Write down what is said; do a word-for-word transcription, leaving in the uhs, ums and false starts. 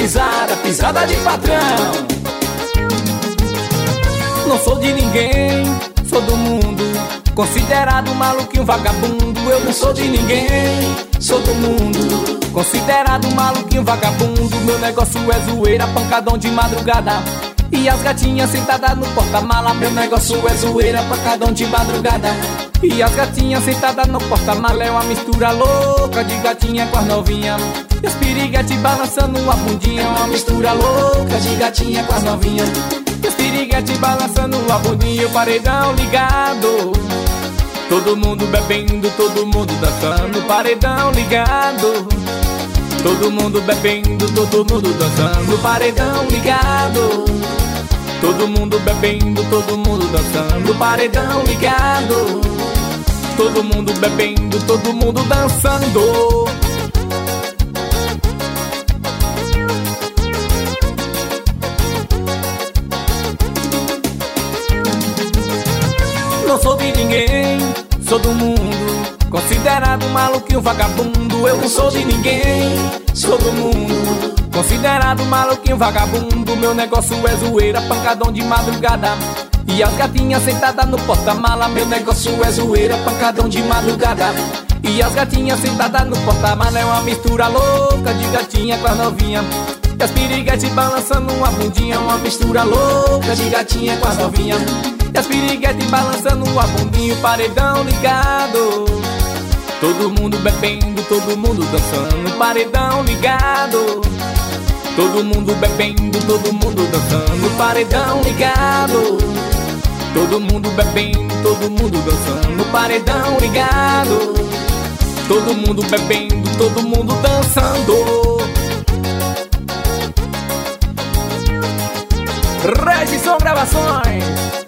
pisada, pisada de patrão. Não sou de ninguém, sou do mundo, considerado maluquinho vagabundo. Eu não sou de ninguém, sou do mundo, considerado maluquinho vagabundo. Meu negócio é zoeira, pancadão de madrugada e as gatinhas sentadas no porta-mala. Meu negócio é zoeira, pancadão de madrugada e as gatinhas sentadas no porta-mala. É uma mistura louca de gatinha com as novinhas e as piriguetes balançando a bundinha. É uma mistura louca de gatinha com as novinhas e as piriguetes balançando a bundinha. O paredão ligado, todo mundo bebendo, todo mundo dançando. Paredão ligado, todo mundo bebendo, todo mundo dançando. Paredão ligado, todo mundo bebendo, todo mundo dançando. Paredão ligado, todo mundo bebendo, todo mundo dançando. Não sou de ninguém, sou do mundo, considerado maluquinho vagabundo. Eu não sou de ninguém, sou do mundo, considerado maluquinho vagabundo. Meu negócio é zoeira, pancadão de madrugada e as gatinhas sentadas no porta-mala. Meu negócio é zoeira, pancadão de madrugada e as gatinhas sentadas no porta-mala. É uma mistura louca de gatinha com as novinhas e as piriguetes balançando uma bundinha. É uma mistura louca de gatinha com as novinhas e as piriguetes balançando uma bundinha. Paredão ligado, todo mundo bebendo, todo mundo dançando. Paredão ligado, todo mundo bebendo, todo mundo dançando. Paredão ligado, todo mundo bebendo, todo mundo dançando. Paredão ligado, todo mundo bebendo, todo mundo dançando. Regison Gravações.